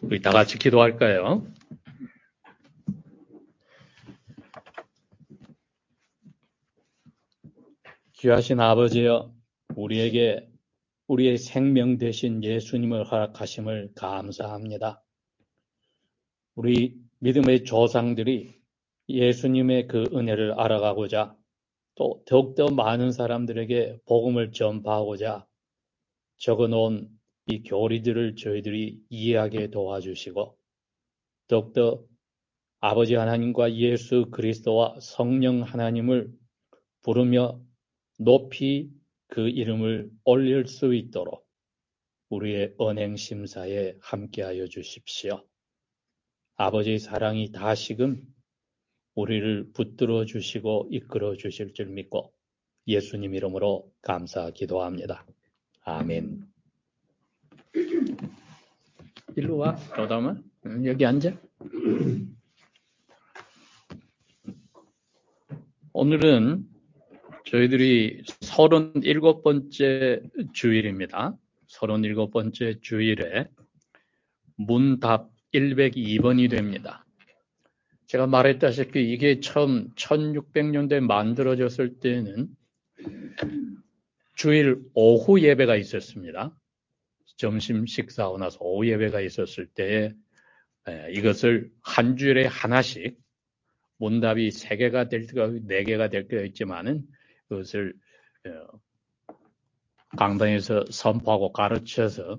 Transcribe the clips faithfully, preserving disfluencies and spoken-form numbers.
우리 다 같이 기도할까요? 귀하신 아버지여, 우리에게 우리의 생명 되신 예수님을 허락하심을 감사합니다. 우리 믿음의 조상들이 예수님의 그 은혜를 알아가고자 또 더욱더 많은 사람들에게 복음을 전파하고자 적어놓은 이 교리들을 저희들이 이해하게 도와주시고 더욱더 아버지 하나님과 예수 그리스도와 성령 하나님을 부르며 높이 그 이름을 올릴 수 있도록 우리의 언행심사에 함께하여 주십시오. 아버지의 사랑이 다시금 우리를 붙들어 주시고 이끌어 주실 줄 믿고 예수님 이름으로 감사 기도합니다. 아멘. 일로 와, 로담아. 여기 앉아. 오늘은 저희들이 서른일곱 번째 주일입니다. 서른일곱 번째 주일에 문답 백이 번이 됩니다. 제가 말했다시피 이게 처음 천육백 년대에 만들어졌을 때는 주일 오후 예배가 있었습니다. 점심 식사하고 나서 오후 예배가 있었을 때에 이것을 한 주일에 하나씩 문답이 세 개가 될 때가 네 개가 될 때가 있지만은 그것을 강당에서 선포하고 가르쳐서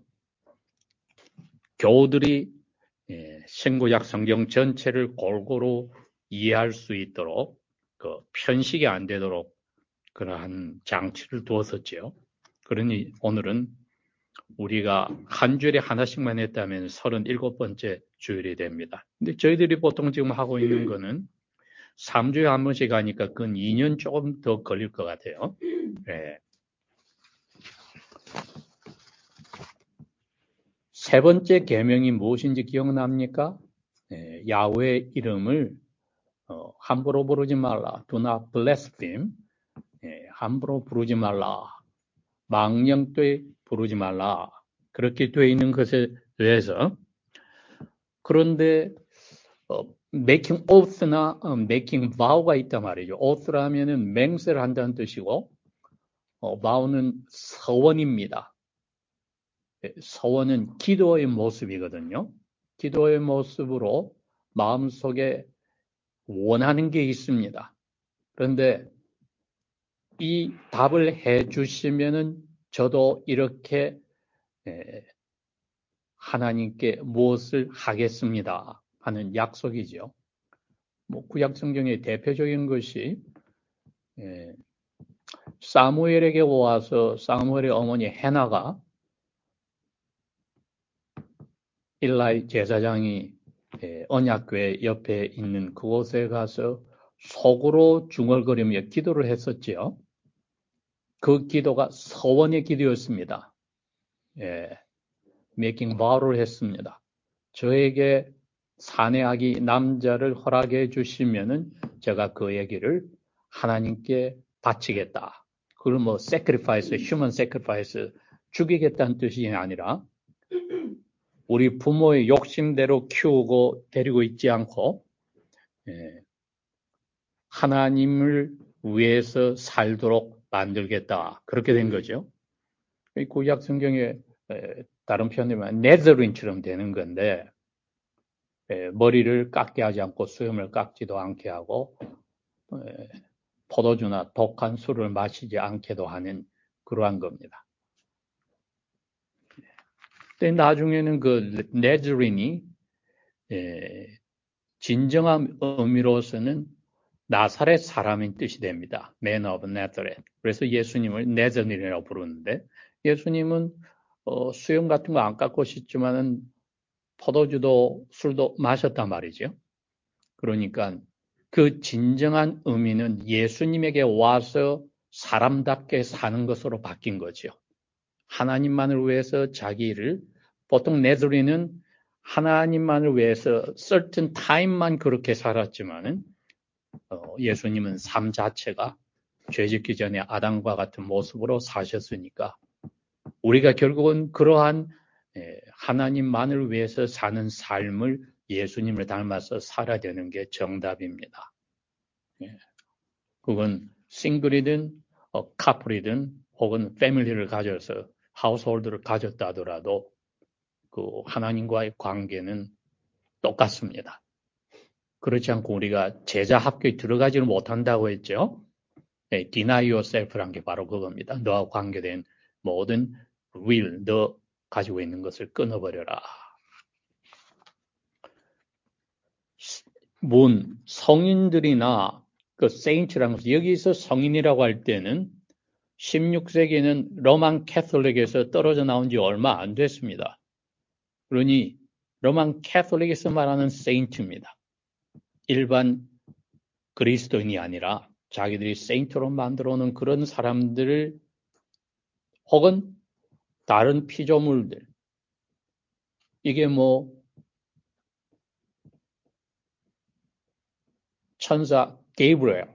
교우들이 신구약 성경 전체를 골고루 이해할 수 있도록 그 편식이 안 되도록 그러한 장치를 두었었죠. 그러니 오늘은 우리가 한 주일에 하나씩만 했다면 서른일곱 번째 주일이 됩니다. 근데 저희들이 보통 지금 하고 있는 거는 삼 주에 한 번씩 하니까 근 이 년 조금 더 걸릴 것 같아요. 네. 세 번째 계명이 무엇인지 기억납니까? 네, 야훼의 이름을 어, 함부로 부르지 말라. Do not blaspheme. 네, 함부로 부르지 말라. 망령되 부르지 말라. 그렇게 되어 있는 것에 대해서 그런데 어, making oath나 어, making vow가 있단 말이죠. oath라면은 맹세를 한다는 뜻이고 어, vow는 서원입니다. 서원은 기도의 모습이거든요. 기도의 모습으로 마음속에 원하는 게 있습니다. 그런데 이 답을 해 주시면은 저도 이렇게 하나님께 무엇을 하겠습니다 하는 약속이죠. 뭐 구약 성경의 대표적인 것이 사무엘에게 와서 사무엘의 어머니 해나가 일라이 제사장이 언약궤 옆에 있는 그곳에 가서 속으로 중얼거리며 기도를 했었지요. 그 기도가 서원의 기도였습니다. 예, making vow를 했습니다. 저에게 사내아기 남자를 허락해 주시면은 제가 그 얘기를 하나님께 바치겠다. 그걸 뭐 sacrifice, human sacrifice 죽이겠다는 뜻이 아니라 우리 부모의 욕심대로 키우고 데리고 있지 않고 예, 하나님을 위해서 살도록 만들겠다. 그렇게 된 거죠. 구약 성경에 다른 표현이면 네저린처럼 되는 건데 머리를 깎게 하지 않고 수염을 깎지도 않게 하고 포도주나 독한 술을 마시지 않게도 하는 그러한 겁니다. 근데 나중에는 그 네저린이 진정한 의미로서는 나사렛 사람인 뜻이 됩니다. Man of Nazareth. 그래서 예수님을 네저린이라고 부르는데 예수님은 어, 수염 같은 거 안 깎고 싶지만은 포도주도 술도 마셨단 말이죠. 그러니까 그 진정한 의미는 예수님에게 와서 사람답게 사는 것으로 바뀐 거죠. 하나님만을 위해서 자기를 보통 네저린은 하나님만을 위해서 certain time만 그렇게 살았지만은 어, 예수님은 삶 자체가 죄짓기 전에 아담과 같은 모습으로 사셨으니까 우리가 결국은 그러한 하나님만을 위해서 사는 삶을 예수님을 닮아서 살아야 되는 게 정답입니다. 그건 싱글이든 어, 카플이든 혹은 패밀리를 가져서 하우스홀드를 가졌다 하더라도 그 하나님과의 관계는 똑같습니다. 그렇지 않고 우리가 제자 학교에 들어가지는 못한다고 했죠. 네, deny yourself라는 게 바로 그겁니다. 너와 관계된 모든 will, 너 가지고 있는 것을 끊어버려라. 문, 성인들이나 그 세인트라는 것은 여기서 성인이라고 할 때는 십육 세기에는 로만 캐톨릭에서 떨어져 나온 지 얼마 안 됐습니다. 그러니 로만 캐톨릭에서 말하는 세인트입니다. 일반 그리스도인이 아니라 자기들이 세인트로 만들어 놓은 그런 사람들을 혹은 다른 피조물들, 이게 뭐 천사 게이브리엘,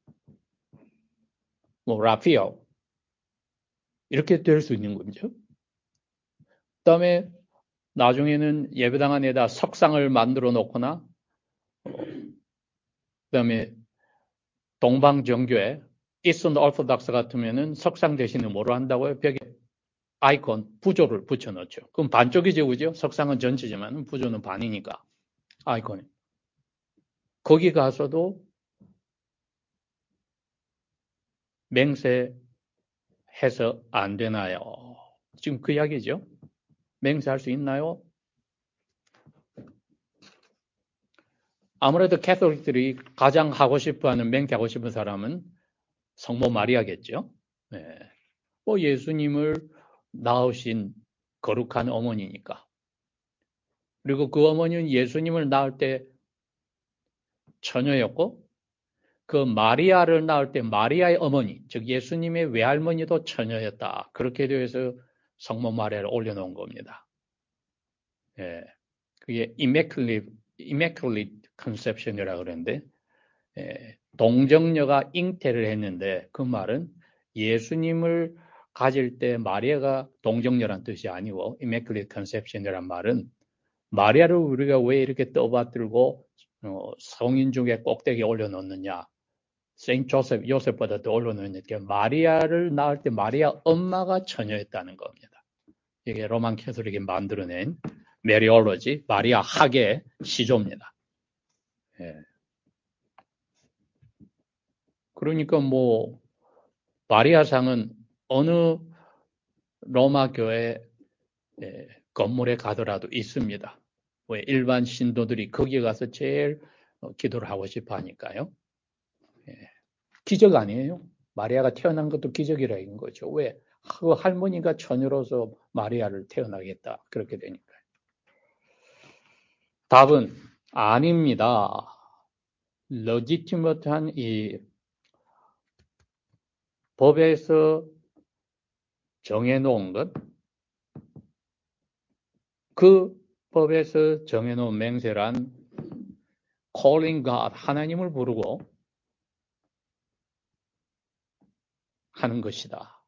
뭐 라피엘 이렇게 될 수 있는 거죠. 그 다음에 나중에는 예배당 안에다 석상을 만들어 놓거나 그 다음에 동방정교회 이스턴 오르토독스 같으면은 석상 대신에 뭐로 한다고요? 벽에 아이콘, 부조를 붙여놓죠. 그럼 반쪽이죠, 그죠? 석상은 전체지만 부조는 반이니까 아이콘이. 거기 가서도 맹세해서 안 되나요? 지금 그 이야기죠. 맹세할 수 있나요? 아무래도 캐톨릭들이 가장 하고 싶어하는 맹세하고 싶은 사람은 성모 마리아겠죠. 네. 뭐 예수님을 낳으신 거룩한 어머니니까. 그리고 그 어머니는 예수님을 낳을 때 처녀였고 그 마리아를 낳을 때 마리아의 어머니, 즉 예수님의 외할머니도 처녀였다. 그렇게 되어서 성모 마리아를 올려놓은 겁니다. 예, 그게 immaculate, immaculate conception이라고 그러는데 예, 동정녀가 잉태를 했는데 그 말은 예수님을 가질 때 마리아가 동정녀란 뜻이 아니고 immaculate conception이란 말은 마리아를 우리가 왜 이렇게 떠받들고 어, 성인 중에 꼭대기에 올려놓느냐, 세인트 조셉, 요셉보다 더 올려놓느냐, 마리아를 낳을 때 마리아 엄마가 처녀였다는 겁니다. 이게 로만 캐톨릭이 만들어낸 메리올로지, 마리아 학의 시조입니다. 예. 그러니까 뭐 마리아상은 어느 로마 교회 건물에 가더라도 있습니다. 왜 일반 신도들이 거기에 가서 제일 기도를 하고 싶어 하니까요. 예. 기적 아니에요? 마리아가 태어난 것도 기적이라 이런 거죠. 왜? 그 할머니가 처녀로서 마리아를 태어나겠다. 그렇게 되니까요. 답은 아닙니다. 레지티머트한 이 법에서 정해놓은 것, 그 법에서 정해놓은 맹세란 calling God, 하나님을 부르고 하는 것이다.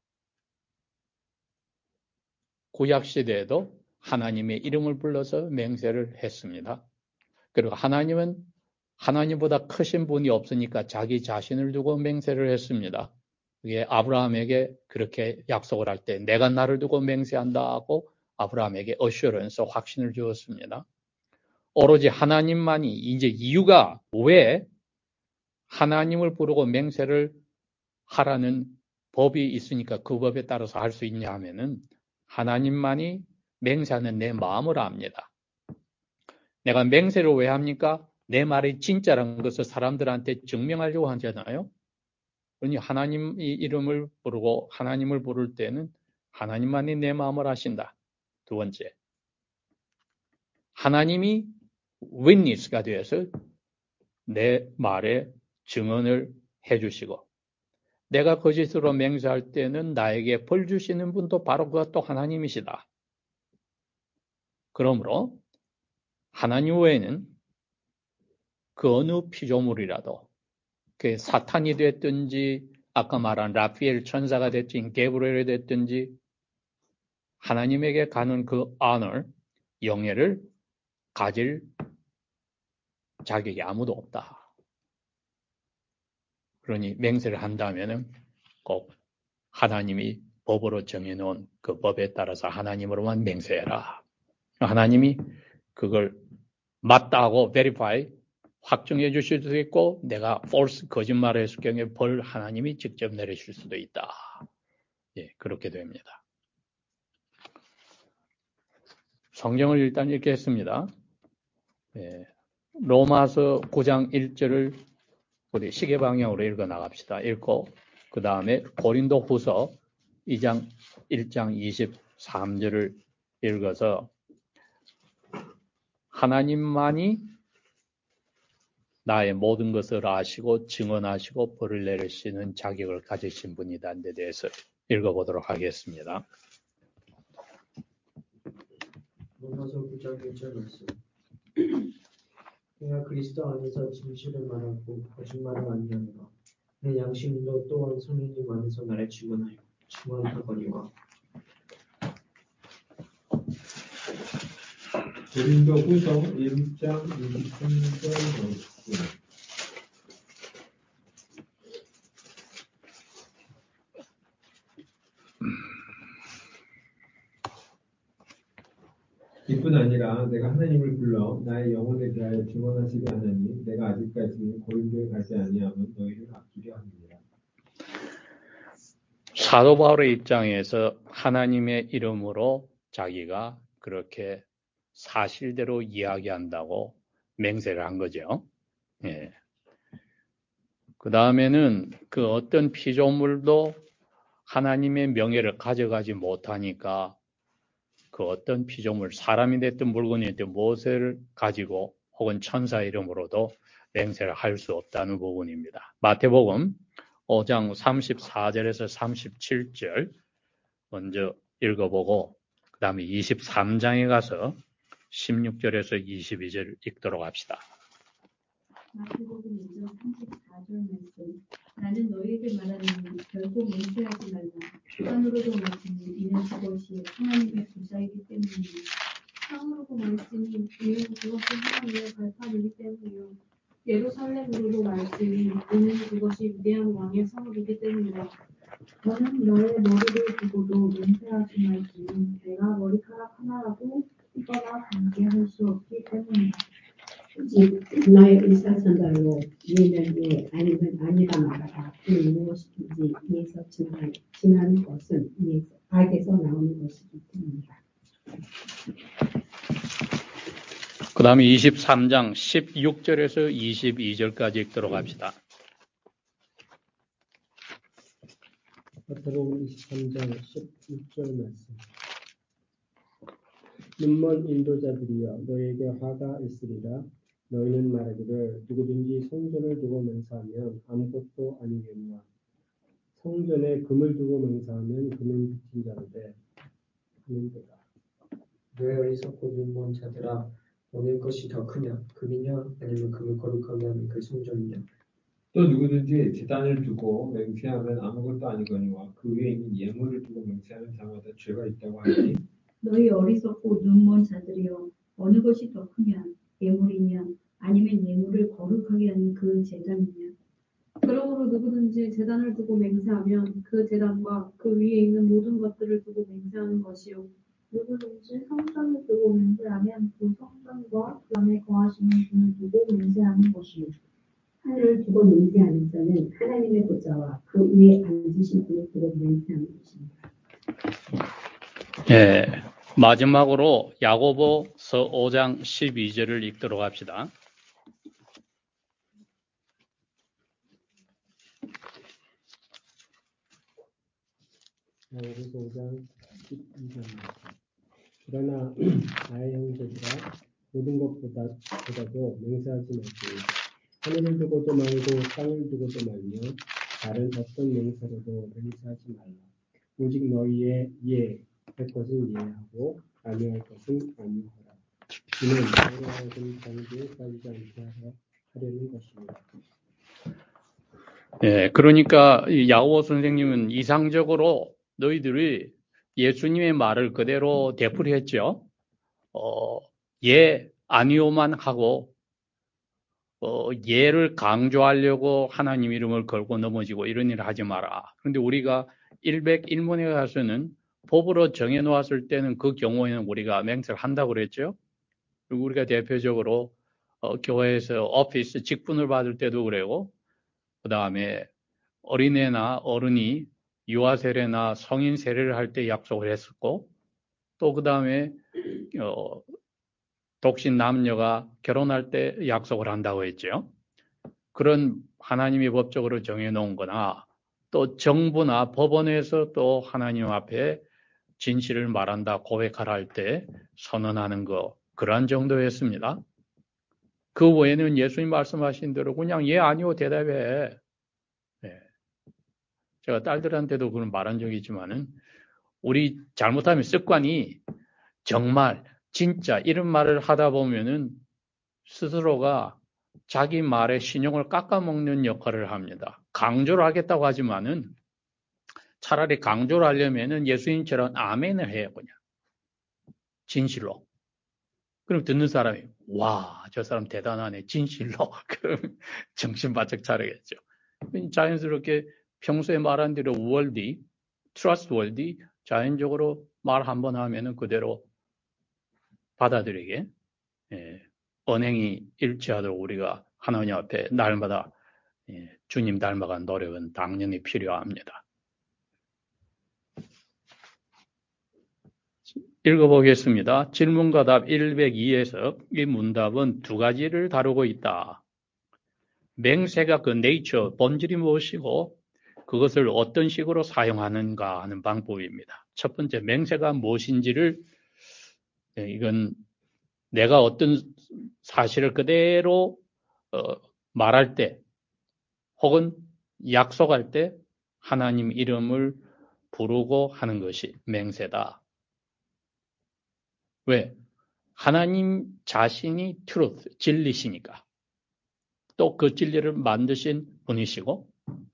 구약시대에도 하나님의 이름을 불러서 맹세를 했습니다. 그리고 하나님은 하나님보다 크신 분이 없으니까 자기 자신을 두고 맹세를 했습니다. 그게 아브라함에게 그렇게 약속을 할 때 내가 나를 두고 맹세한다 하고 아브라함에게 어슈런스, 확신을 주었습니다. 오로지 하나님만이, 이제 이유가 왜 하나님을 부르고 맹세를 하라는 법이 있으니까 그 법에 따라서 할 수 있냐 하면은 하나님만이 맹세하는 내 마음을 압니다. 내가 맹세를 왜 합니까? 내 말이 진짜라는 것을 사람들한테 증명하려고 하잖아요. 그러니 하나님 이름을 부르고 하나님을 부를 때는 하나님만이 내 마음을 아신다. 두 번째, 하나님이 witness가 되어서 내 말에 증언을 해주시고 내가 거짓으로 맹세할 때는 나에게 벌 주시는 분도 바로 그것도 하나님이시다. 그러므로 하나님 외에는 그 어느 피조물이라도 그 사탄이 됐든지 아까 말한 라피엘 천사가 됐든지 게브리엘이 됐든지 하나님에게 가는 그 honor, 영예를 가질 자격이 아무도 없다. 그러니 맹세를 한다면은 꼭 하나님이 법으로 정해놓은 그 법에 따라서 하나님으로만 맹세해라. 하나님이 그걸 맞다고 verify, 확정해 주실 수도 있고 내가 false, 거짓말을 했을 경우에 벌 하나님이 직접 내리실 수도 있다. 예, 그렇게 됩니다. 성경을 일단 읽겠습니다. 예, 로마서 구 장 일 절을 우리 시계 방향으로 읽어 나갑시다. 읽고 그 다음에 고린도 후서 이 장 일 장 이십삼 절을 읽어서 하나님만이 나의 모든 것을 아시고 증언하시고 벌을 내리시는 자격을 가지신 분이다는 데 대해서 읽어보도록 하겠습니다. 로마서 구 장 일 절 말씀. 내가 그리스도 안에서 진실을 말하고 거짓말을 아니하노라. 내 양심도 또한 성령님 안에서 나를 증언하여 증언하거니와. 고린도 후서 일 장 이십삼 절 말씀. 이뿐 아니라 내가 하나님을 불러 나의 영혼에 대하여 증언하시게 하나니 내가 아직까지 고린도에 가지 아니하면 너희를 아끼려 합니다. 사도 바울의 입장에서 하나님의 이름으로 자기가 그렇게 사실대로 이야기한다고 맹세를 한 거죠. 예. 그 다음에는 그 어떤 피조물도 하나님의 명예를 가져가지 못하니까 그 어떤 피조물, 사람이 됐든 물건이 됐든 무엇을 가지고 혹은 천사 이름으로도 맹세를 할 수 없다는 부분입니다. 마태복음 오 장 삼십사 절에서 삼십칠 절 먼저 읽어보고 그 다음에 이십삼 장에 가서 십육 절에서 이십이 절 읽도록 합시다. 마태복음 이 장 삼십사 절 말씀. 나는 너희에게 말하노니 결코 맹세하지 말라. 주관으로도 말씀이 이는 그것이 하나님의 부자이기 때문이요. 땅으로도 말씀이 이는 그것이 하나님의 발판이기 때문이요. 예루살렘으로도 말씀이 이는 그것이 위대한 왕의 성읍이기 때문이라. 너는 너의 머리를 두고도 맹세하지 말지니 내가 머리카락 하나라도 띠거나 감게 할 수 없기 때문이다. 즉 너의 의사선발로 예면 예 아니면 아니라 말하라. 그 무엇이든지 이에서 지난, 지난 것은 이에서 악에서 나오는 것이기 때문이다. 그 다음에 이십삼 장 십육 절에서 이십이 절까지 읽도록 합시다. 마태복음 이십삼 장 십육 절 말씀. 눈먼 인도자들이여 너희에게 화가 있으리라. 너희는 말하기를 누구든지 성전을 두고 맹세하면 아무것도 아니겠노라. 성전에 금을 두고 맹세하면 금은 비친 자로되 하는도다. 왜 어리석고 눈먼 자들아, 너네 것이 더 크냐? 금이냐 아니면 금을 거룩하게 하는 그 성전이냐? 또 누구든지 제단을 두고 맹세하면 아무것도 아니거니와 그 위에 있는 예물을 두고 맹세하는 자마다 죄가 있다고 하니 너희 어리석고 눈먼 자들이여 어느 것이 더 크냐? 예물이냐 아니면 예물을 거룩하게 하는 그 제단이냐? 그러므로 누구든지 제단을 두고 맹세하면 그 제단과 그 위에 있는 모든 것들을 두고 맹세하는 것이요. 누구든지 성전을 두고 맹세하면 그 성전과 그 안에 거하시는 분을 두고 맹세하는 것이요. 하늘을 두고 맹세하는 자는 하나님의 보좌와 그 위에 앉으신 분을 두고 맹세하는 것입니다. 예, 마지막으로 야고보서 오 장 십이 절을 읽도록 합시다. 야고보서 오 장 십이 절 말씀. 그러나 나의 형제들아 모든 것보다도 맹세하지 말지니 하늘을 두고도 말고 땅을 두고도 말며 다른 어떤 맹세로도 맹세하지 말라. 오직 너희의 예 할 것은 예하고 아니할 것은 아니하라. 이는 너희의 것은 장기에 빠지지 않게 하려는 것입니다. 예, 그러니까 이 야고보 선생님은 이상적으로 너희들이 예수님의 말을 그대로 되풀이했죠. 어, 예, 아니오만 하고 어, 예를 강조하려고 하나님 이름을 걸고 넘어지고 이런 일을 하지 마라. 그런데 우리가 백일 문에 가서는 법으로 정해놓았을 때는 그 경우에는 우리가 맹세를 한다고 그랬죠. 그리고 우리가 대표적으로 어, 교회에서 오피스 직분을 받을 때도 그래요. 그 다음에 어린애나 어른이 유아 세례나 성인 세례를 할 때 약속을 했었고, 또 그 다음에 어, 독신 남녀가 결혼할 때 약속을 한다고 했죠. 그런 하나님이 법적으로 정해놓은 거나 또 정부나 법원에서 또 하나님 앞에 진실을 말한다, 고백하라 할 때 선언하는 거, 그러한 정도였습니다. 그 외에는 예수님 말씀하신 대로 그냥 예, 아니요 대답해. 네. 제가 딸들한테도 그런 말한 적이 있지만은 우리 잘못하면 습관이 정말 진짜 이런 말을 하다 보면은 스스로가 자기 말의 신용을 깎아먹는 역할을 합니다. 강조를 하겠다고 하지만은 차라리 강조를 하려면은 예수님처럼 아멘을 해요, 그냥. 진실로. 그럼 듣는 사람이, 와, 저 사람 대단하네, 진실로. 그럼 정신 바짝 차리겠죠. 자연스럽게 평소에 말한 대로 월디, trustworthy, 자연적으로 말 한번 하면은 그대로 받아들이게, 예, 언행이 일치하도록 우리가 하나님 앞에 날마다 예, 주님 닮아간 노력은 당연히 필요합니다. 읽어보겠습니다. 질문과 답 백이에서 이 문답은 두 가지를 다루고 있다. 맹세가 그 네이처, 본질이 무엇이고 그것을 어떤 식으로 사용하는가 하는 방법입니다. 첫 번째, 맹세가 무엇인지를 예, 이건 내가 어떤 사실을 그대로 어, 말할 때 혹은 약속할 때 하나님 이름을 부르고 하는 것이 맹세다. 왜? 하나님 자신이 truth, 진리시니까. 또 그 진리를 만드신 분이시고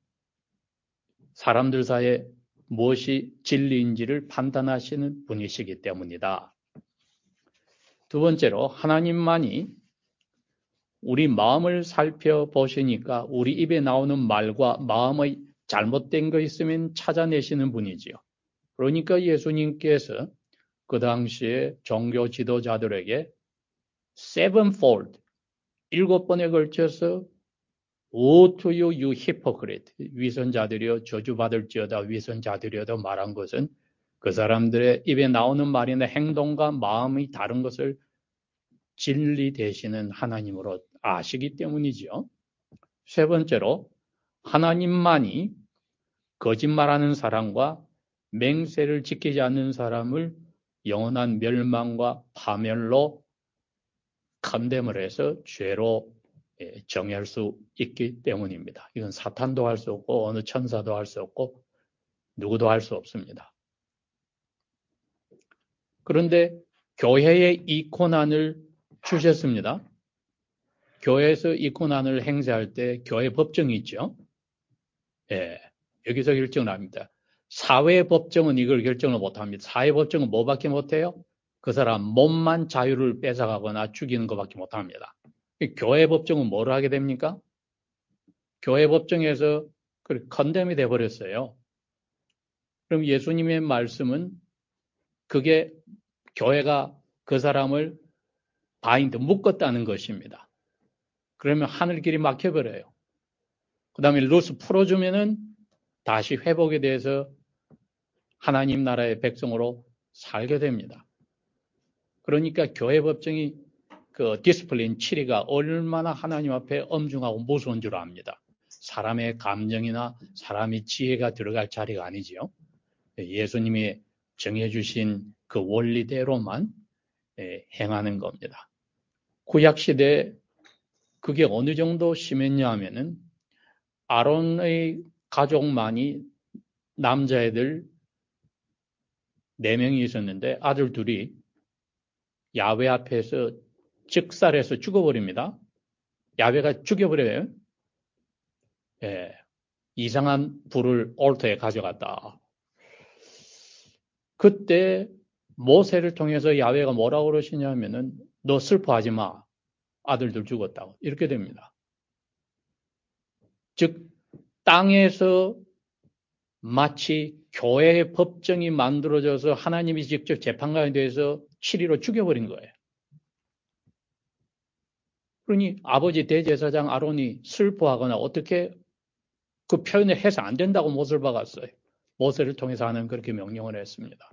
사람들 사이에 무엇이 진리인지를 판단하시는 분이시기 때문이다. 두 번째로 하나님만이 우리 마음을 살펴보시니까 우리 입에 나오는 말과 마음의 잘못된 거 있으면 찾아내시는 분이지요. 그러니까 예수님께서 그 당시에 종교 지도자들에게 sevenfold, 일곱 번에 걸쳐서 Woe to you, you hypocrite. 위선자들이여 저주받을지어다 위선자들이여도 말한 것은 그 사람들의 입에 나오는 말이나 행동과 마음이 다른 것을 진리 되시는 하나님으로 아시기 때문이지요. 세 번째로 하나님만이 거짓말하는 사람과 맹세를 지키지 않는 사람을 영원한 멸망과 파멸로 컨뎀을 해서 죄로 정의할 수 있기 때문입니다. 이건 사탄도 할 수 없고 어느 천사도 할 수 없고 누구도 할 수 없습니다. 그런데 교회에 이 권한을 주셨습니다. 교회에서 이 권한을 행사할 때 교회 법정이 있죠. 예, 여기서 결정을 합니다. 사회 법정은 이걸 결정을 못합니다. 사회 법정은 뭐밖에 못해요? 그 사람 몸만 자유를 뺏어가거나 죽이는 것밖에 못합니다. 교회 법정은 뭘 하게 됩니까? 교회 법정에서 컨뎀이 돼버렸어요. 그럼 예수님의 말씀은 그게 교회가 그 사람을 바인드, 묶었다는 것입니다. 그러면 하늘길이 막혀버려요. 그 다음에 루스 풀어주면은 다시 회복에 대해서 하나님 나라의 백성으로 살게 됩니다. 그러니까 교회 법정이 그 디스플린 치리가 얼마나 하나님 앞에 엄중하고 무서운 줄 압니다. 사람의 감정이나 사람의 지혜가 들어갈 자리가 아니지요. 예수님이 정해주신 그 원리대로만 행하는 겁니다. 구약시대에 그게 어느 정도 심했냐 하면은 아론의 가족만이 남자애들 네 명이 있었는데 아들 둘이 야훼 앞에서 즉살해서 죽어버립니다. 야훼가 죽여버려요. 예, 이상한 불을 올터에 가져갔다. 그때 모세를 통해서 야훼가 뭐라고 그러시냐면은 너 슬퍼하지 마. 아들들 죽었다고. 이렇게 됩니다. 즉 땅에서 마치 교회의 법정이 만들어져서 하나님이 직접 재판관에 대해서 치리로 죽여버린 거예요. 그러니 아버지 대제사장 아론이 슬퍼하거나 어떻게 그 표현을 해서 안 된다고 못을 박았어요. 모세를 통해서 하는 그렇게 명령을 했습니다.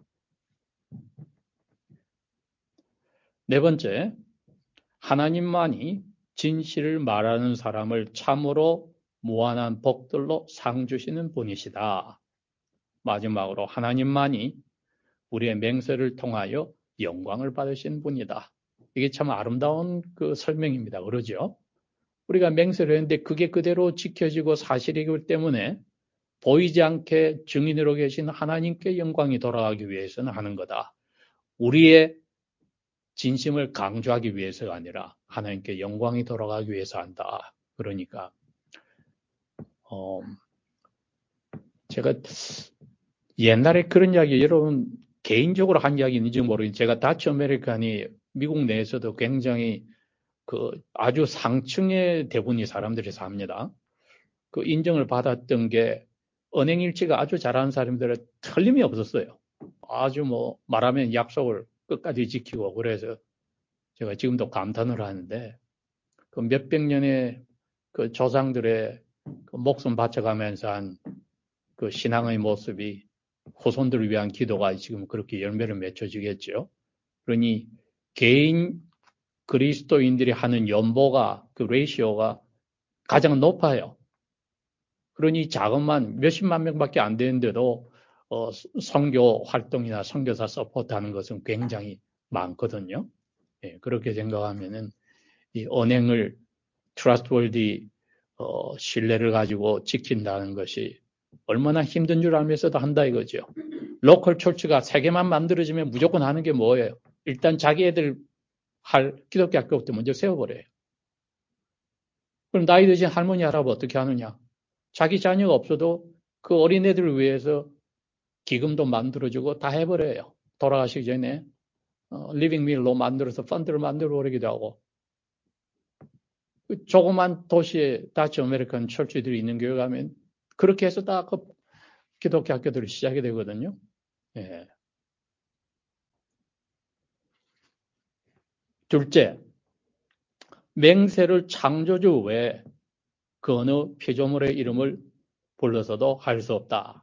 네 번째, 하나님만이 진실을 말하는 사람을 참으로 무한한 복들로 상 주시는 분이시다. 마지막으로 하나님만이 우리의 맹세를 통하여 영광을 받으신 분이다. 이게 참 아름다운 그 설명입니다. 그러죠? 우리가 맹세를 했는데 그게 그대로 지켜지고 사실이기 때문에 보이지 않게 증인으로 계신 하나님께 영광이 돌아가기 위해서는 하는 거다. 우리의 진심을 강조하기 위해서가 아니라 하나님께 영광이 돌아가기 위해서 한다. 그러니까 어, 제가 옛날에 그런 이야기 여러분 개인적으로 한 이야기인지 모르겠는데 제가 다치 아메리칸이 미국 내에서도 굉장히 그 아주 상층의 대부분이 사람들이 삽니다. 그 인정을 받았던 게 은행 일치가 아주 잘하는 사람들은 틀림이 없었어요. 아주 뭐 말하면 약속을 끝까지 지키고 그래서 제가 지금도 감탄을 하는데 그 몇백 년의 그 조상들의 그 목숨 바쳐가면서 한 그 신앙의 모습이 후손들을 위한 기도가 지금 그렇게 열매를 맺혀지겠죠. 그러니 개인 그리스도인들이 하는 연보가 그 레이시오가 가장 높아요. 그러니 자금만 몇십만 명밖에 안 되는데도 어, 선교 활동이나 선교사 서포트하는 것은 굉장히 많거든요. 예, 그렇게 생각하면은 이 언행을 trustworthy 어, 신뢰를 가지고 지킨다는 것이 얼마나 힘든 줄 알면서도 한다 이거죠. 로컬 철치가 세 개만 만들어지면 무조건 하는 게 뭐예요? 일단 자기 애들 할 기독교 학교부터 먼저 세워버려요. 그럼 나이 드신 할머니 할아버지 어떻게 하느냐? 자기 자녀가 없어도 그 어린애들을 위해서 기금도 만들어주고 다 해버려요. 돌아가시기 전에 어, 리빙 밀로 만들어서 펀드를 만들어버리기도 하고 조그만 도시에 다치 아메리칸 철치들이 있는 교회 가면 그렇게 해서 다 그 기독교 학교들이 시작이 되거든요. 예. 둘째, 맹세를 창조주 외에 그 어느 피조물의 이름을 불러서도 할 수 없다.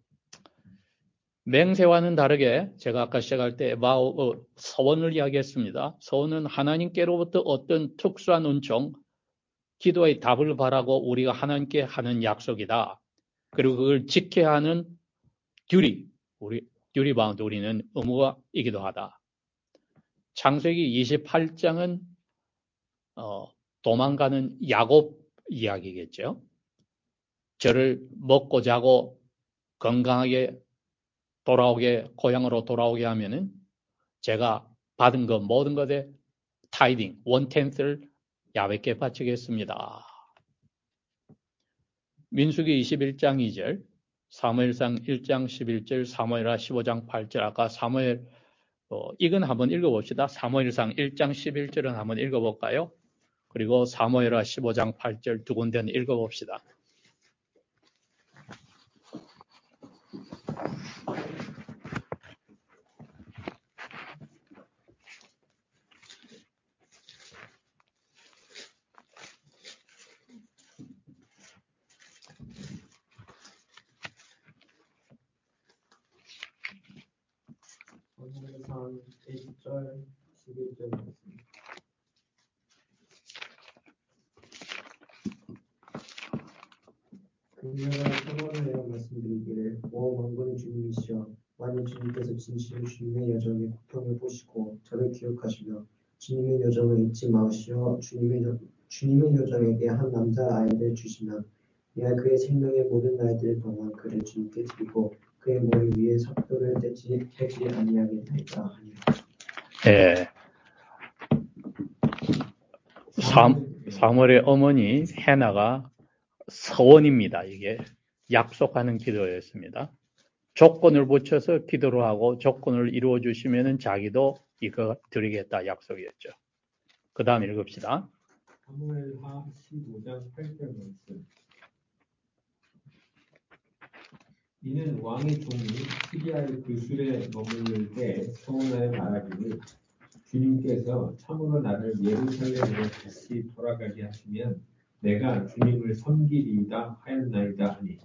맹세와는 다르게 제가 아까 시작할 때 마오, 어, 서원을 이야기했습니다. 서원은 하나님께로부터 어떤 특수한 은총, 기도의 답을 바라고 우리가 하나님께 하는 약속이다. 그리고 그걸 지켜야 하는 듀리, 우리 듀리 바운드 우리는 의무이기도 하다. 창세기 이십팔 장은 어, 도망가는 야곱 이야기겠죠. 저를 먹고 자고 건강하게 돌아오게 고향으로 돌아오게 하면은 제가 받은 것 모든 것에 타이딩 원텐스를 야훼께 바치겠습니다. 민수기 이십일 장 이 절, 사무엘상 일 장 십일 절, 사무엘하 십오 장 팔 절. 아까 사무엘 어, 이건 한번 읽어봅시다. 사무엘상 일 장 십일 절은 한번 읽어볼까요? 그리고 사무엘하 십오 장 팔 절 두 군데는 읽어봅시다. 사무엘상 일 절, 십일 절 말씀. 그녀가 선언을 내어 말씀드리기를 오 만군의 주님이시여 만일 주님께서 진실로 주님의 여정의 고통을 보시고 저를 기억하시며 주님의 여정을 잊지 마시어 주님의, 여, 주님의 여정에게 한 남자아이를 주시면 내가 그의 생명의 모든 날들 동안 그를 주님께 드리고 그의 머리 위에 삭도를 떼지, 떼지 아니하겠나이다 하니라. 예. 사무엘의 어머니 해나가 서원입니다. 이게 약속하는 기도였습니다. 조건을 붙여서 기도를 하고 조건을 이루어 주시면은 자기도 이거 드리겠다 약속이었죠. 그 다음 읽읍시다. 사무엘하 십오 장 팔 절 말씀. 이는 왕의 종이 시리아의 그술에 머무를 때 소원하여 말하기를 주님께서 참으로 나를 예루살렘으로 다시 돌아가게 하시면 내가 주님을 섬기리이다 하였나이다 하니.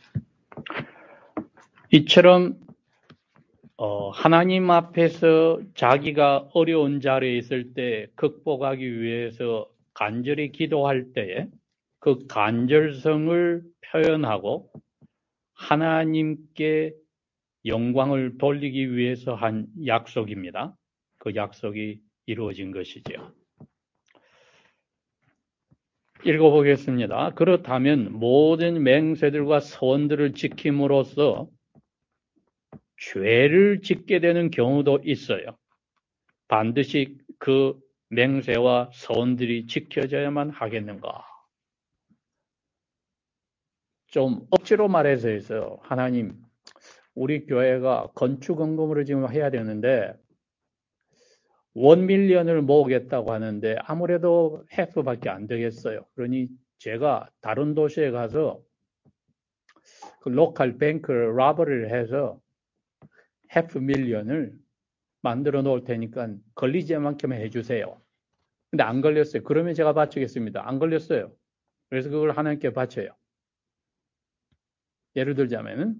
이처럼 어, 하나님 앞에서 자기가 어려운 자리에 있을 때 극복하기 위해서 간절히 기도할 때에 그 간절성을 표현하고 하나님께 영광을 돌리기 위해서 한 약속입니다. 그 약속이 이루어진 것이죠. 읽어보겠습니다. 그렇다면 모든 맹세들과 서원들을 지킴으로써 죄를 짓게 되는 경우도 있어요. 반드시 그 맹세와 서원들이 지켜져야만 하겠는가? 좀 억지로 말해서 해서 하나님, 우리 교회가 건축 헌금으로 지금 해야 되는데 원밀리언을 모으겠다고 하는데 아무래도 해프밖에 안 되겠어요. 그러니 제가 다른 도시에 가서 그 로컬 뱅크 라버를 해서 해프 밀리언을 만들어 놓을 테니까 걸리지 않게만 해주세요. 근데 안 걸렸어요. 그러면 제가 바치겠습니다. 안 걸렸어요. 그래서 그걸 하나님께 바쳐요. 예를 들자면은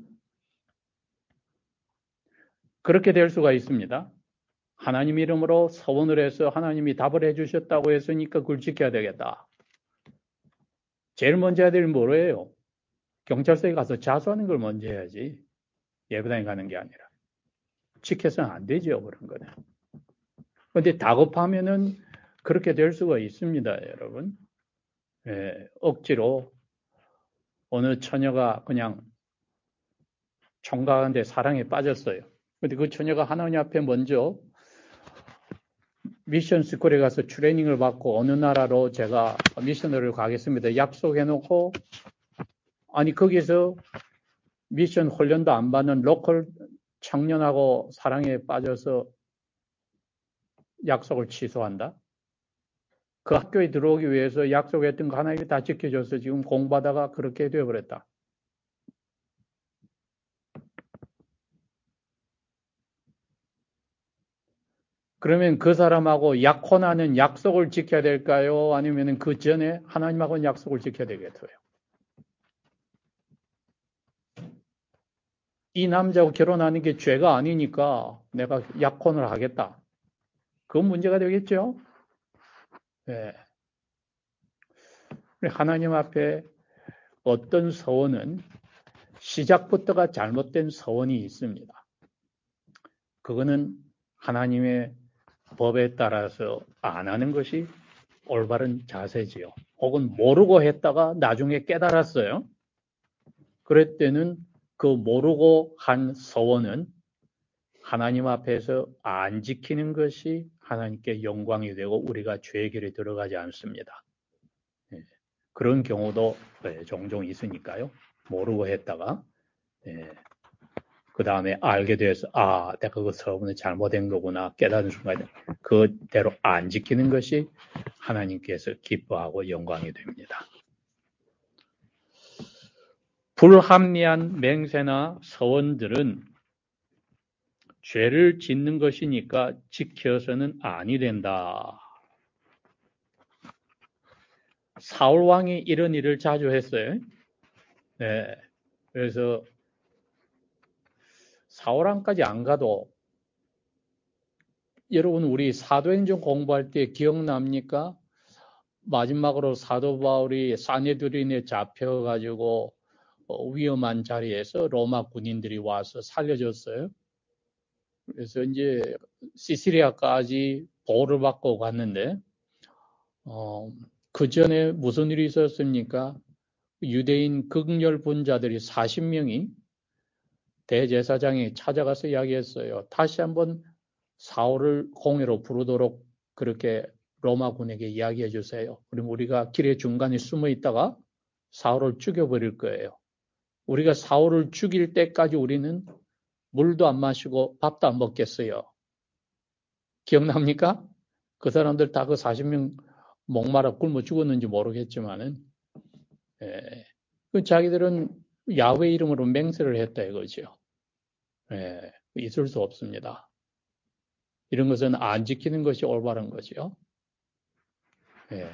그렇게 될 수가 있습니다. 하나님 이름으로 서원을 해서 하나님이 답을 해주셨다고 했으니까 그걸 지켜야 되겠다. 제일 먼저 해야 될 뭐예요? 경찰서에 가서 자수하는 걸 먼저 해야지. 예배당에 가는 게 아니라. 지켜서는 안 되죠, 그런 거는. 그런데 다급하면은 그렇게 될 수가 있습니다, 여러분. 예, 억지로 어느 처녀가 그냥 총각한테 사랑에 빠졌어요. 근데 그 처녀가 하나님 앞에 먼저 미션 스쿨에 가서 트레이닝을 받고 어느 나라로 제가 미션을 가겠습니다. 약속해놓고 아니 거기서 미션 훈련도 안 받는 로컬 청년하고 사랑에 빠져서 약속을 취소한다. 그 학교에 들어오기 위해서 약속했던 거 하나님이 다 지켜줘서 지금 공부하다가 그렇게 되어버렸다. 그러면 그 사람하고 약혼하는 약속을 지켜야 될까요? 아니면 그 전에 하나님하고는 약속을 지켜야 되겠어요? 이 남자하고 결혼하는 게 죄가 아니니까 내가 약혼을 하겠다. 그건 문제가 되겠죠? 네. 하나님 앞에 어떤 서원은 시작부터가 잘못된 서원이 있습니다. 그거는 하나님의 법에 따라서 안 하는 것이 올바른 자세지요. 혹은 모르고 했다가 나중에 깨달았어요. 그럴 때는 그 모르고 한 서원은 하나님 앞에서 안 지키는 것이 하나님께 영광이 되고 우리가 죄의 길에 들어가지 않습니다. 예, 그런 경우도 예, 종종 있으니까요. 모르고 했다가 예, 그 다음에 알게 돼서 아 내가 그 서원을 잘못한 거구나 깨닫는 순간에 그대로 안 지키는 것이 하나님께서 기뻐하고 영광이 됩니다. 불합리한 맹세나 서원들은 죄를 짓는 것이니까 지켜서는 아니 된다. 사울 왕이 이런 일을 자주 했어요. 네. 그래서 사울 왕까지 안 가도 여러분 우리 사도행전 공부할 때 기억납니까? 마지막으로 사도 바울이 사네드린에 잡혀가지고 위험한 자리에서 로마 군인들이 와서 살려줬어요. 그래서 이제 시시리아까지 보호를 받고 갔는데 어, 그 전에 무슨 일이 있었습니까? 유대인 극렬분자들이 사십 명이 대제사장이 찾아가서 이야기했어요. 다시 한번 사울을 공회로 부르도록 그렇게 로마군에게 이야기해 주세요. 그럼 우리가 길의 중간에 숨어 있다가 사울을 죽여버릴 거예요. 우리가 사울을 죽일 때까지 우리는 물도 안 마시고 밥도 안 먹겠어요. 기억납니까? 그 사람들 다 그 사십 명 목마라 굶어 죽었는지 모르겠지만은, 예, 그 자기들은 야훼 이름으로 맹세를 했다 이거죠. 예, 있을 수 없습니다. 이런 것은 안 지키는 것이 올바른 거죠. 예.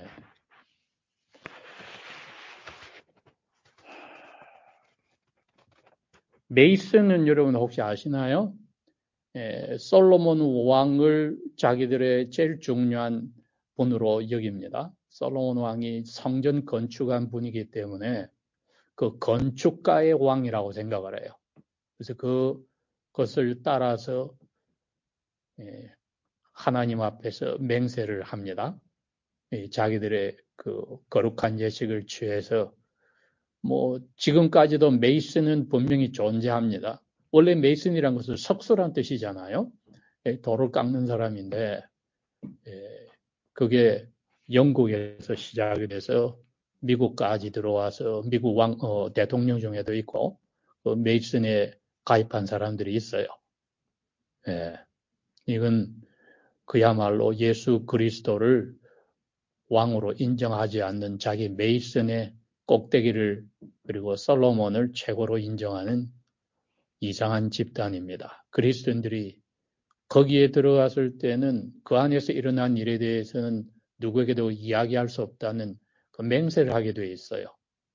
메이슨은 여러분 혹시 아시나요? 예, 솔로몬 왕을 자기들의 제일 중요한 분으로 여깁니다. 솔로몬 왕이 성전 건축한 분이기 때문에 그 건축가의 왕이라고 생각을 해요. 그래서 그 것을 따라서 예, 하나님 앞에서 맹세를 합니다. 예, 자기들의 그 거룩한 예식을 취해서 뭐 지금까지도 메이슨은 분명히 존재합니다. 원래 메이슨이란 것은 석수란 뜻이잖아요. 예, 돌을 깎는 사람인데 예, 그게 영국에서 시작이 돼서 미국까지 들어와서 미국 왕, 어, 대통령 중에도 있고 그 메이슨에 가입한 사람들이 있어요. 예, 이건 그야말로 예수 그리스도를 왕으로 인정하지 않는 자기 메이슨의 꼭대기를 그리고 솔로몬을 최고로 인정하는 이상한 집단입니다. 그리스도인들이 거기에 들어갔을 때는 그 안에서 일어난 일에 대해서는 누구에게도 이야기할 수 없다는 그 맹세를 하게 돼 있어요.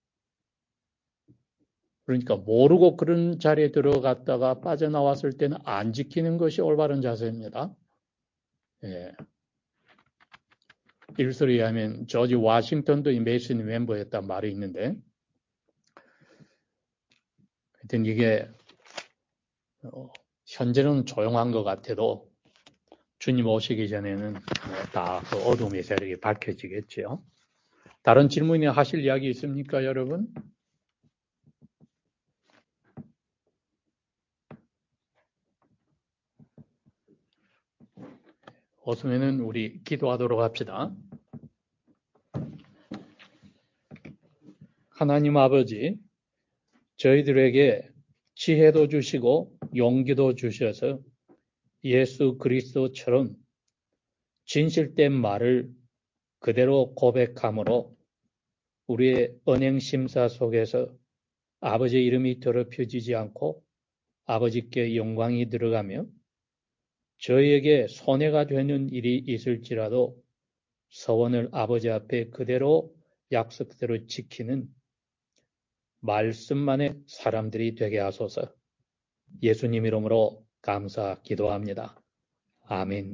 그러니까 모르고 그런 자리에 들어갔다가 빠져나왔을 때는 안 지키는 것이 올바른 자세입니다. 예. 일설에 하면 조지 워싱턴도 이 메이슨 멤버였단 말이 있는데 하여튼 이게 어, 현재는 조용한 것 같아도 주님 오시기 전에는 다 그 어둠의 세력이 밝혀지겠죠. 다른 질문이 하실 이야기 있습니까, 여러분? 없으면은 우리 기도하도록 합시다. 하나님 아버지, 저희들에게 지혜도 주시고 용기도 주셔서 예수 그리스도처럼 진실된 말을 그대로 고백함으로 우리의 언행 심사 속에서 아버지 이름이 더럽혀지지 않고 아버지께 영광이 들어가며 저희에게 손해가 되는 일이 있을지라도 서원을 아버지 앞에 그대로 약속대로 지키는 말씀만의 사람들이 되게 하소서. 예수님 이름으로 감사 기도합니다. 아멘.